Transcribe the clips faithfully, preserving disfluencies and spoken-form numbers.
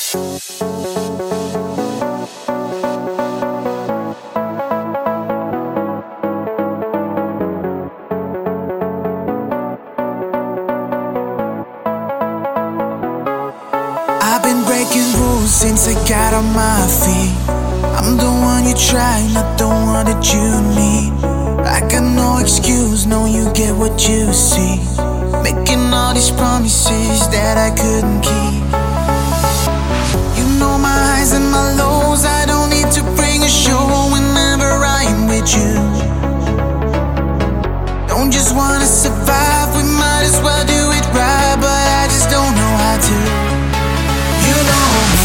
I've been breaking rules since I got on my feet. I'm the one you try, not the one that you need. I got no excuse, no, you get what you see. Making all these promises that I couldn't keep. You know my highs and my lows, I don't need to bring a show whenever I'm with you. Don't just wanna survive, we might as well do it right, but I just don't know how to. You know me.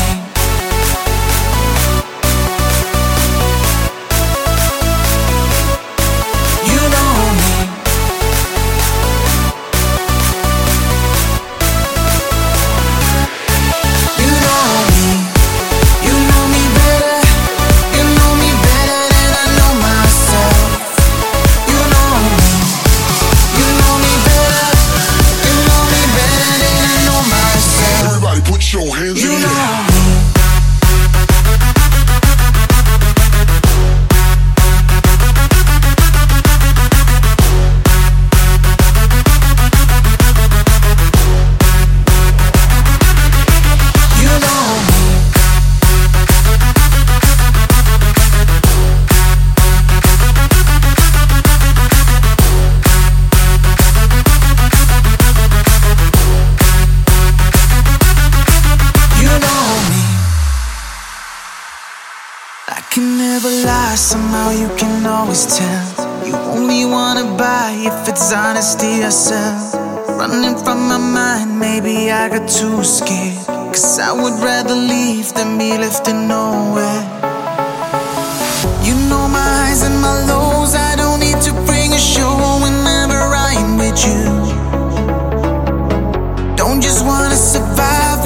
You know me. You know me. You know me better. You know me better than I know myself. You know me. You know me better. You know me better than I know myself. Everybody put your hands You in the know air. me. You know me. You know me. I can never lie, somehow you can always tell. You only wanna buy if it's honesty or sell. Running from my mind, maybe I got too scared. Cause I would rather leave than be left in nowhere. You know my highs and my lows, I don't need to bring a show whenever I'm with you. Don't just wanna survive,